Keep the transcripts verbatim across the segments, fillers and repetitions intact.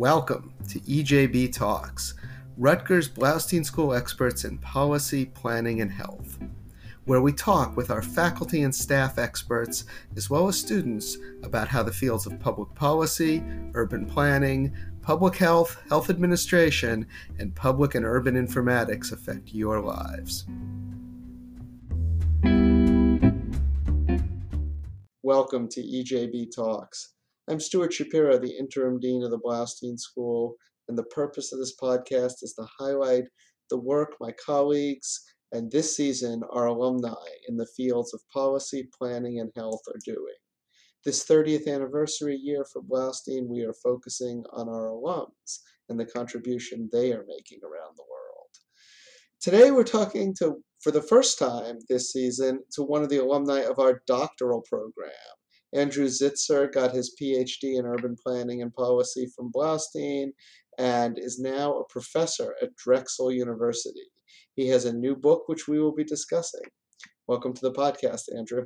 Welcome to E J B Talks, Rutgers Bloustein School experts in policy, planning, and health, where we talk with our faculty and staff experts, as well as students, about how the fields of public policy, urban planning, public health, health administration, and public and urban informatics affect your lives. Welcome to E J B Talks. I'm Stuart Shapiro, the Interim Dean of the Bloustein School, and the purpose of this podcast is to highlight the work my colleagues and this season our alumni in the fields of policy, planning, and health are doing. This thirtieth anniversary year for Bloustein, we are focusing on our alums and the contribution they are making around the world. Today we're talking to, for the first time this season, to one of the alumni of our doctoral program. Andrew Zitzer got his P H D in urban planning and policy from Bloustein and is now a professor at Drexel University. He has a new book which we will be discussing. Welcome to the podcast, Andrew.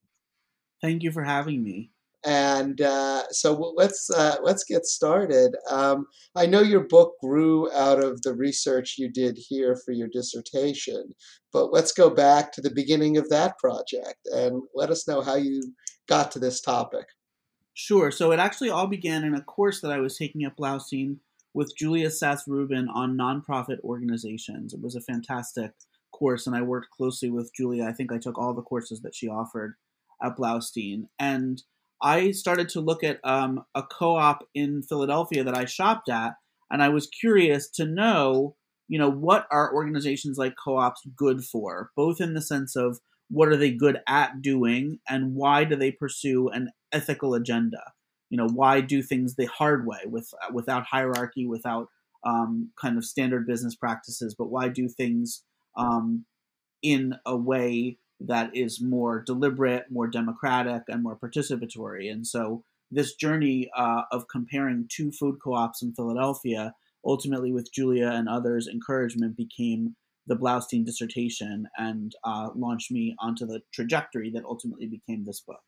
Thank you for having me. And uh, so let's uh, let's get started. Um, I know your book grew out of the research you did here for your dissertation, but let's go back to the beginning of that project and let us know how you got to this topic. Sure. So it actually all began in a course that I was taking at Bloustein with Julia Sass-Rubin on nonprofit organizations. It was a fantastic course, and I worked closely with Julia. I think I took all the courses that she offered at Bloustein. And I started to look at um, a co-op in Philadelphia that I shopped at, and I was curious to know, you know, what are organizations like co-ops good for, both in the sense of what are they good at doing, and why do they pursue an ethical agenda? You know, why do things the hard way, with without hierarchy, without um, kind of standard business practices, but why do things um, in a way that is more deliberate, more democratic, and more participatory? And so this journey uh, of comparing two food co-ops in Philadelphia, ultimately with Julia and others' encouragement, became the Bloustein dissertation and uh, launched me onto the trajectory that ultimately became this book.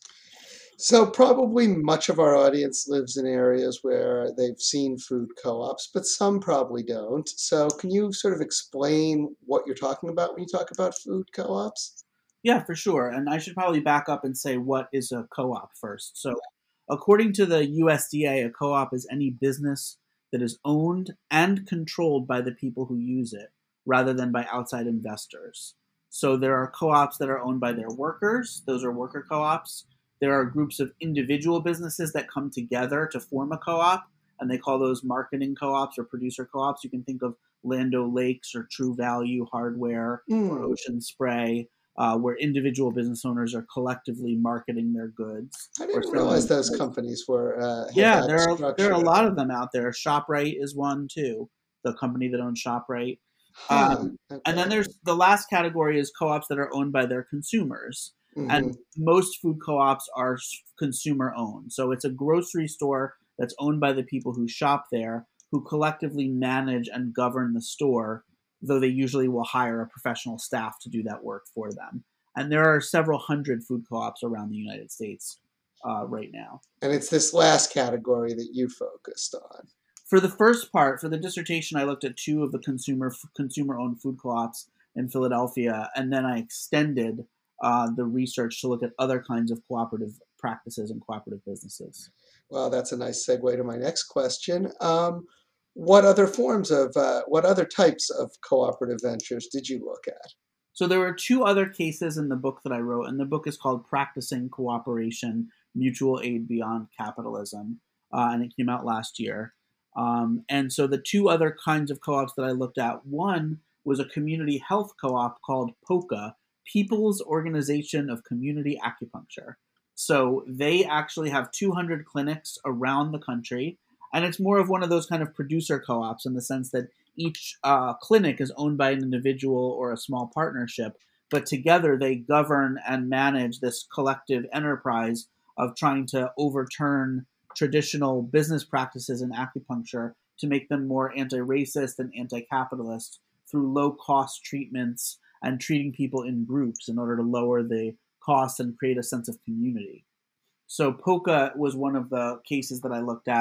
So probably much of our audience lives in areas where they've seen food co-ops, but some probably don't. So can you sort of explain what you're talking about when you talk about food co-ops? Yeah, for sure. And I should probably back up and say, what is a co-op first? So according to the U S D A, a co-op is any business that is owned and controlled by the people who use it, rather than by outside investors. So there are co-ops that are owned by their workers. Those are worker co-ops. There are groups of individual businesses that come together to form a co-op, and they call those marketing co-ops or producer co-ops. You can think of Land O'Lakes or True Value Hardware mm. or Ocean Spray, uh, where individual business owners are collectively marketing their goods. I didn't realize those goods. companies were uh, yeah, there are structure. there are a lot of them out there. ShopRite is one too, the company that owns ShopRite. Huh, um, okay. And then there's the last category is co-ops that are owned by their consumers. Mm-hmm. And most food co-ops are consumer owned. So it's a grocery store that's owned by the people who shop there, who collectively manage and govern the store, though they usually will hire a professional staff to do that work for them. And there are several hundred food co-ops around the United States uh, right now. And it's this last category that you focused on. For the first part, for the dissertation, I looked at two of the consumer consumer-owned food co-ops in Philadelphia, and then I extended uh, the research to look at other kinds of cooperative practices and cooperative businesses. Well, that's a nice segue to my next question. Um, what other forms of, uh, what other types of cooperative ventures did you look at? So there were two other cases in the book that I wrote, and the book is called Practicing Cooperation, Mutual Aid Beyond Capitalism, uh, and it came out last year. Um, and so the two other kinds of co-ops that I looked at, one was a community health co-op called POCA, People's Organization of Community Acupuncture. So they actually have two hundred clinics around the country, and it's more of one of those kind of producer co-ops in the sense that each uh, clinic is owned by an individual or a small partnership, but together they govern and manage this collective enterprise of trying to overturn traditional business practices in acupuncture to make them more anti-racist and anti-capitalist through low-cost treatments and treating people in groups in order to lower the costs and create a sense of community. So POCA was one of the cases that I looked at.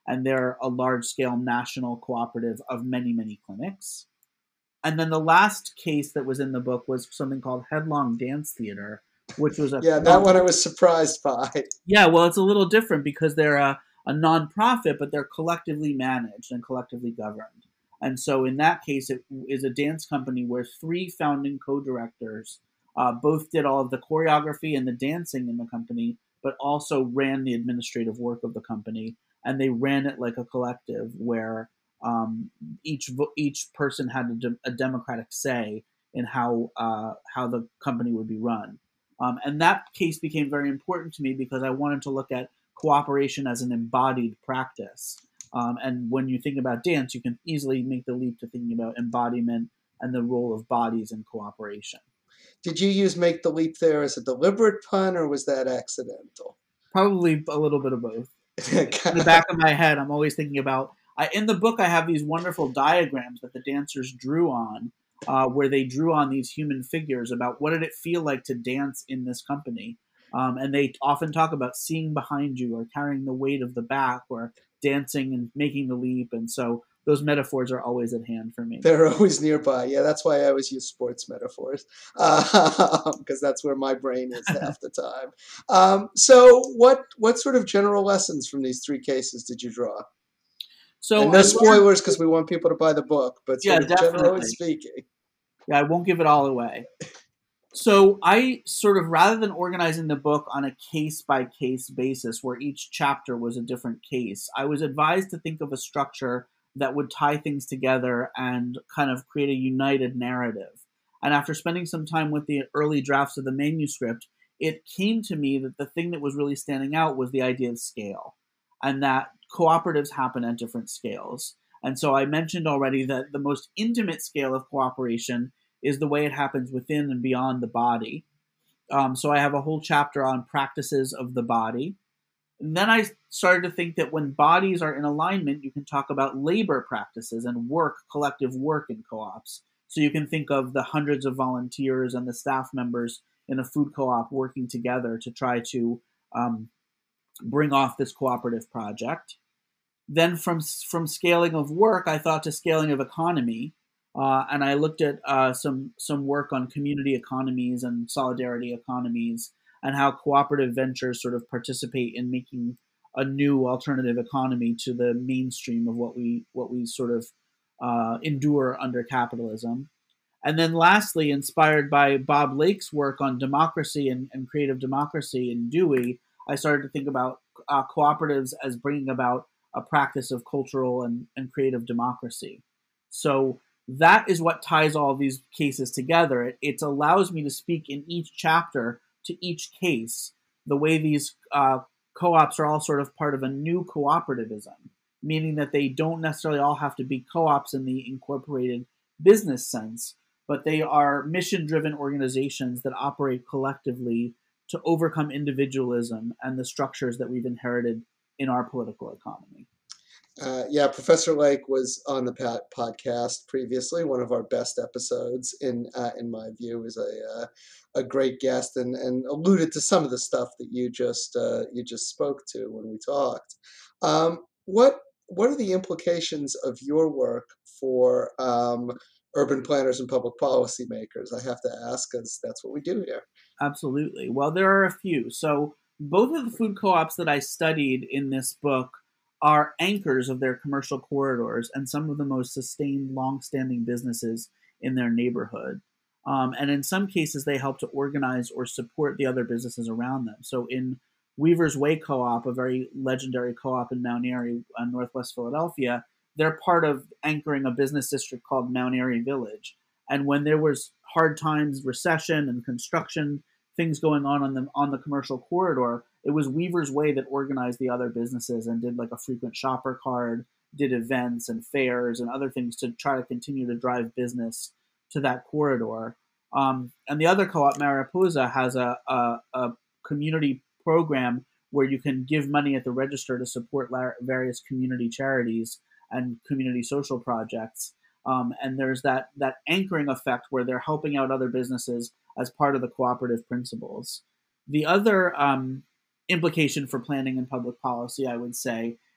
and they're a large-scale national cooperative of many, many clinics. And then the last case that was in the book was something called Headlong Dance Theater, which was a yeah, that one I was surprised by. Yeah, well, it's a little different because they're a, a nonprofit, but they're collectively managed and collectively governed. And so in that case, it is a dance company where three founding co-directors uh, both did all of the choreography and the dancing in the company, but also ran the administrative work of the company. And they ran it like a collective where um, each each person had a, de- a democratic say in how uh, how the company would be run. Um, and that case became very important to me because I wanted to look at cooperation as an embodied practice. Um, and when you think about dance, you can easily make the leap to thinking about embodiment and the role of bodies in cooperation. Did you use make the leap there as a deliberate pun, or was that accidental? Probably a little bit of both. In the back of my head, I'm always thinking about, I, in the book, I have these wonderful diagrams that the dancers drew on, uh, where they drew on these human figures about what did it feel like to dance in this company. Um, and they often talk about seeing behind you or carrying the weight of the back or dancing and making the leap. And so those metaphors are always at hand for me. They're always nearby. Yeah, that's why I always use sports metaphors, because uh, that's where my brain is half the time. Um, so what what sort of general lessons from these three cases did you draw? So and no spoilers because we want people to buy the book, but sort yeah, of definitely. generally speaking. Yeah, I won't give it all away. So I sort of, rather than organizing the book on a case-by-case basis where each chapter was a different case, I was advised to think of a structure that would tie things together and kind of create a united narrative. And after spending some time with the early drafts of the manuscript, it came to me that the thing that was really standing out was the idea of scale, and that cooperatives happen at different scales. And so I mentioned already that the most intimate scale of cooperation is the way it happens within and beyond the body. Um, so I have a whole chapter on practices of the body. And then I started to think that when bodies are in alignment, you can talk about labor practices and work, collective work in co-ops. So you can think of the hundreds of volunteers and the staff members in a food co-op working together to try to um, bring off this cooperative project. Then from from scaling of work, I thought to scaling of economy. Uh, and I looked at uh, some some work on community economies and solidarity economies and how cooperative ventures sort of participate in making a new alternative economy to the mainstream of what we what we sort of uh, endure under capitalism. And then lastly, inspired by Bob Lake's work on democracy and, and creative democracy in Dewey, I started to think about uh, cooperatives as bringing about a practice of cultural and, and creative democracy. So that is what ties all these cases together. It, it allows me to speak in each chapter to each case, the way these uh, co-ops are all sort of part of a new cooperativism, meaning that they don't necessarily all have to be co-ops in the incorporated business sense, but they are mission-driven organizations that operate collectively to overcome individualism and the structures that we've inherited in our political economy. Uh, yeah, Professor Lake was on the podcast previously. One of our best episodes, in uh, in my view, is a uh, a great guest, and, and alluded to some of the stuff that you just uh, you just spoke to when we talked. Um, what what are the implications of your work for um, urban planners and public policy makers? I have to ask because that's what we do here. Absolutely. Well, there are a few. So both of the food co-ops that I studied in this book are anchors of their commercial corridors and some of the most sustained, long-standing businesses in their neighborhood. Um, and in some cases, they help to organize or support the other businesses around them. So in Weaver's Way Co-op, a very legendary co-op in Mount Airy, uh, Northwest Philadelphia, they're part of anchoring a business district called Mount Airy Village. And when there was hard times, recession and construction, things going on on the on the commercial corridor, it was Weaver's Way that organized the other businesses and did like a frequent shopper card, did events and fairs and other things to try to continue to drive business to that corridor. Um, and the other co-op, Mariposa, has a, a, a community program where you can give money at the register to support various community charities and community social projects. Um, and there's that that anchoring effect where they're helping out other businesses as part of the cooperative principles. The other um, implication for planning and public policy, I would say,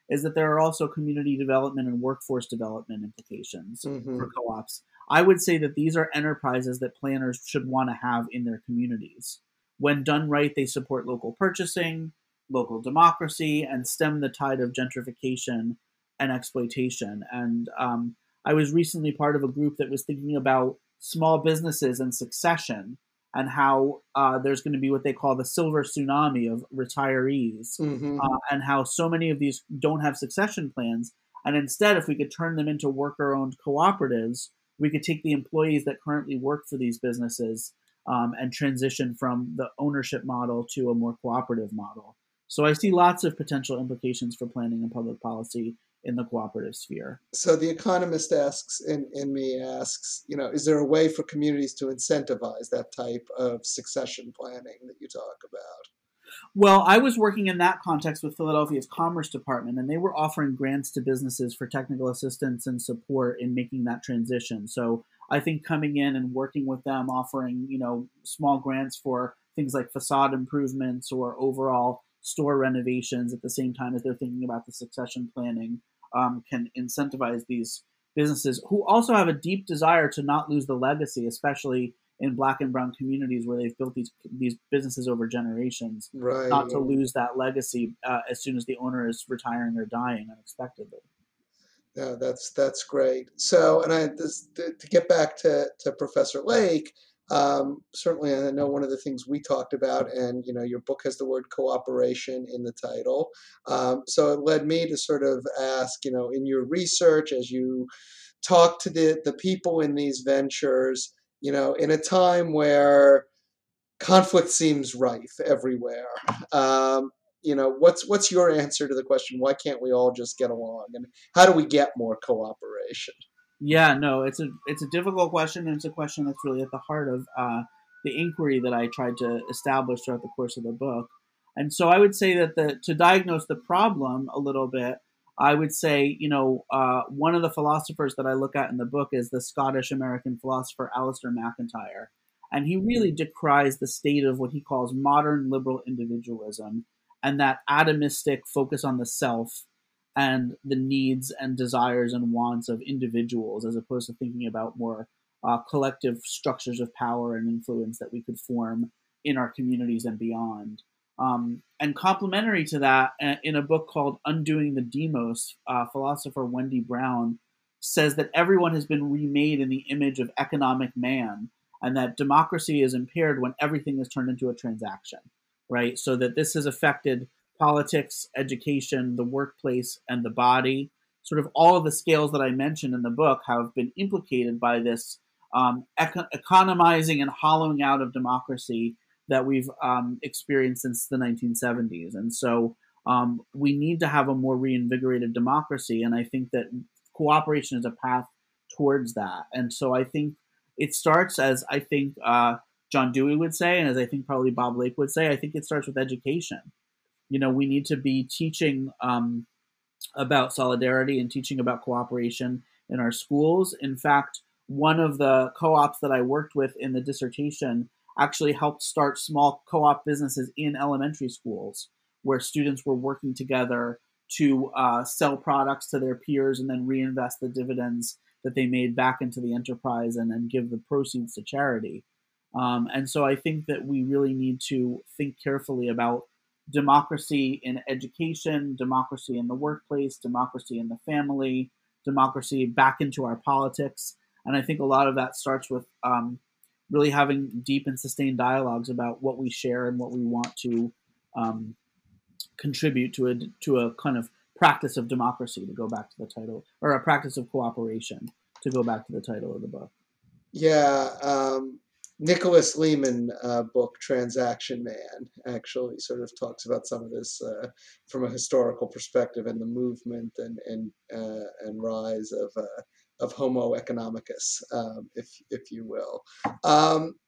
is that there are also community development and workforce development implications Mm-hmm. for co-ops. I would say that these are enterprises that planners should want to have in their communities. When done right, they support local purchasing, local democracy, and stem the tide of gentrification and exploitation. And um, I was recently part of a group that was thinking about small businesses and succession, and how uh, there's going to be what they call the silver tsunami of retirees, Mm-hmm. uh, and how so many of these don't have succession plans. And instead, if we could turn them into worker-owned cooperatives, we could take the employees that currently work for these businesses um, and transition from the ownership model to a more cooperative model. So I see lots of potential implications for planning and public policy in the cooperative sphere. So the economist asks, in, in me asks, you know, is there a way for communities to incentivize that type of succession planning that you talk about? Well, I was working in that context with Philadelphia's Commerce Department, and they were offering grants to businesses for technical assistance and support in making that transition. So I think coming in and working with them, offering, you know, small grants for things like facade improvements or overall store renovations at the same time as they're thinking about the succession planning, um, can incentivize these businesses who also have a deep desire to not lose the legacy, especially in Black and Brown communities where they've built these these businesses over generations, Right. not to lose that legacy uh, as soon as the owner is retiring or dying unexpectedly. Yeah, that's that's great. So, and I this, to, to get back to to Professor Lake, um, certainly I know one of the things we talked about, and you know, your book has the word cooperation in the title. Um, so it led me to sort of ask, you know, in your research as you talk to the the people in these ventures, you know, in a time where conflict seems rife everywhere. Um, you know, what's what's your answer to the question? Why can't we all just get along? And how do we get more cooperation? Yeah, no, it's a it's a difficult question, and it's a question that's really at the heart of uh, the inquiry that I tried to establish throughout the course of the book. And so I would say that the to diagnose the problem a little bit, I would say, you know, uh, one of the philosophers that I look at in the book is the Scottish American philosopher Alistair MacIntyre, and he really decries the state of what he calls modern liberal individualism and that atomistic focus on the self and the needs and desires and wants of individuals, as opposed to thinking about more uh, collective structures of power and influence that we could form in our communities and beyond. Um, and complementary to that, uh, in a book called Undoing the Demos, uh, philosopher Wendy Brown says that everyone has been remade in the image of economic man, and that democracy is impaired when everything is turned into a transaction, right? So that this has affected politics, education, the workplace, and the body. Sort of all of the scales that I mentioned in the book have been implicated by this um, econ- economizing and hollowing out of democracy that we've um, experienced since the nineteen seventies. And so um, we need to have a more reinvigorated democracy. And I think that cooperation is a path towards that. And so I think it starts, as I think uh, John Dewey would say, and as I think probably Bob Lake would say, I think it starts with education. You know, we need to be teaching um, about solidarity and teaching about cooperation in our schools. In fact, one of the co-ops that I worked with in the dissertation actually helped start small co-op businesses in elementary schools where students were working together to uh, sell products to their peers and then reinvest the dividends that they made back into the enterprise and then give the proceeds to charity. Um, and so I think that we really need to think carefully about democracy in education, democracy in the workplace, democracy in the family, democracy back into our politics. And I think a lot of that starts with um, really having deep and sustained dialogues about what we share and what we want to um, contribute to a to a kind of practice of democracy, to go back to the title, or a practice of cooperation, to go back to the title of the book. Yeah, um, Nicholas Lehman uh, book Transaction Man actually sort of talks about some of this uh, from a historical perspective and the movement and and uh, and rise of uh, of Homo economicus, um, if if you will. Um,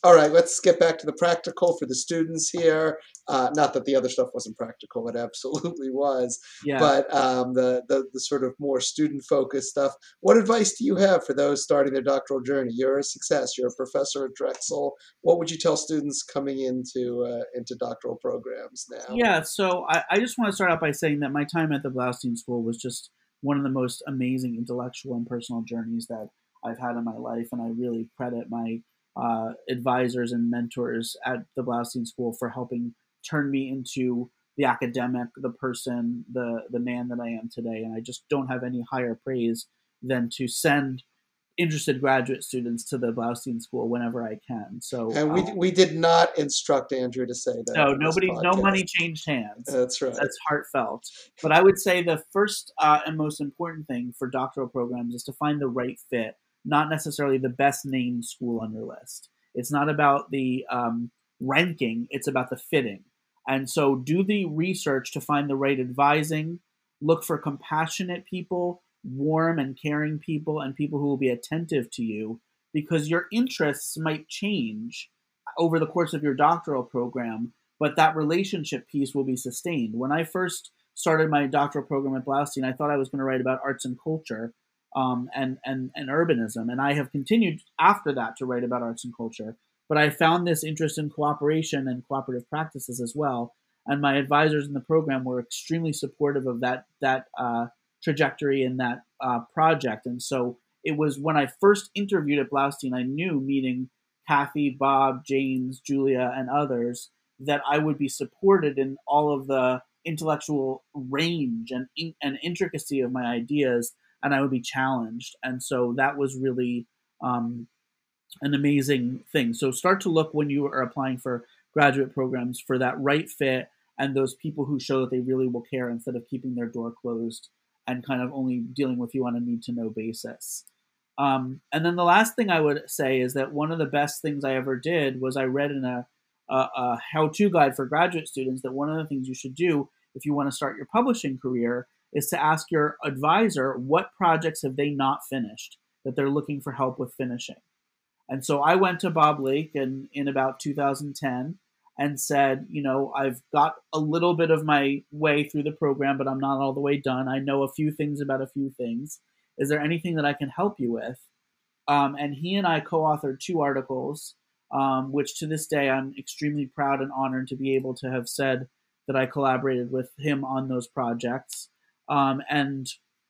All right, let's get back to the practical for the students here. Uh, not that the other stuff wasn't practical, it absolutely was. Yeah. But um, the, the the sort of more student-focused stuff. What advice do you have for those starting their doctoral journey? You're a success. You're a professor at Drexel. What would you tell students coming into uh, into doctoral programs now? Yeah, so I, I just want to start out by saying that my time at the Blaustein School was just one of the most amazing intellectual and personal journeys that I've had in my life, and I really credit my uh, advisors and mentors at the Blaustein School for helping turn me into the academic, the person, the the man that I am today. And I just don't have any higher praise than to send interested graduate students to the Blaustein School whenever I can. So And we um, we did not instruct Andrew to say that no, in this nobody, no podcast. money changed hands. That's right. That's heartfelt. But I would say the first uh, and most important thing for doctoral programs is to find the right fit, not necessarily the best named school on your list. It's not about the um, ranking, it's about the fitting. And so do the research to find the right advising, look for compassionate people, warm and caring people, and people who will be attentive to you because your interests might change over the course of your doctoral program, but that relationship piece will be sustained. When I first started my doctoral program at Blaustein, I thought I was going to write about arts and culture um, and, and, and urbanism. And I have continued after that to write about arts and culture. But I found this interest in cooperation and cooperative practices as well. And my advisors in the program were extremely supportive of that, that uh, trajectory and that uh, project. And so it was when I first interviewed at Blaustein, I knew meeting Kathy, Bob, James, Julia, and others, that I would be supported in all of the intellectual range and and intricacy of my ideas, and I would be challenged. And so that was really um, an amazing thing. So start to look when you are applying for graduate programs for that right fit and those people who show that they really will care instead of keeping their door closed and kind of only dealing with you on a need to know basis. Um, and then the last thing I would say is that one of the best things I ever did was I read in a, a, a how-to guide for graduate students that one of the things you should do if you want to start your publishing career is to ask your advisor what projects have they not finished that they're looking for help with finishing. And so I went to Bob Lake in, in about two thousand ten and said, you know, I've got a little bit of my way through the program, but I'm not all the way done. I know a few things about a few things. Is there anything that I can help you with? Um, and he and I co-authored two articles, um, which to this day I'm extremely proud and honored to be able to have said that I collaborated with him on those projects. Um, and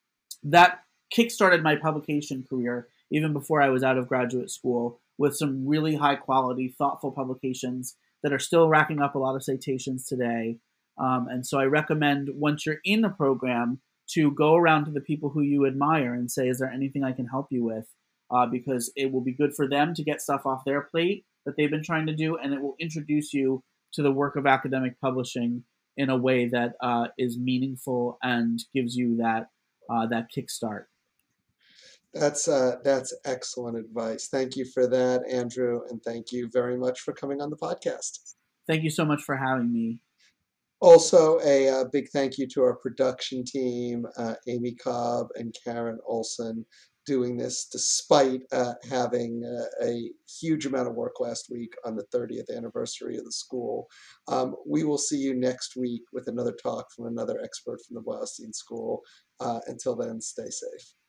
that kickstarted my publication career even before I was out of graduate school with some really high quality, thoughtful publications that are still racking up a lot of citations today. Um, and so I recommend once you're in the program to go around to the people who you admire and say, is there anything I can help you with? Uh, because it will be good for them to get stuff off their plate that they've been trying to do, and it will introduce you to the work of academic publishing in a way that uh, is meaningful and gives you that uh, that kickstart. That's uh, that's excellent advice. Thank you for that, Andrew, and thank you very much for coming on the podcast. Thank you so much for having me. Also, a uh, big thank you to our production team, uh, Amy Cobb and Karen Olson, doing this despite uh, having uh, a huge amount of work last week on the thirtieth anniversary of the school. Um, we will see you next week with another talk from another expert from the Blaustein School. Uh, until then, stay safe.